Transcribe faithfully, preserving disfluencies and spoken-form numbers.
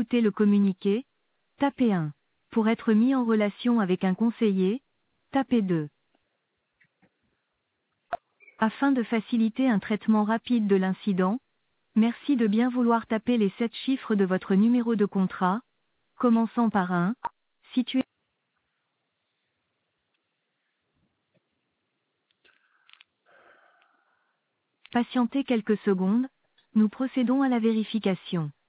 écouter le communiqué, tapez un. Pour être mis en relation avec un conseiller, tapez deux. Afin de faciliter un traitement rapide de l'incident, merci de bien vouloir taper les sept chiffres de votre numéro de contrat, commençant par un, situé. Patientez quelques secondes, nous procédons à la vérification.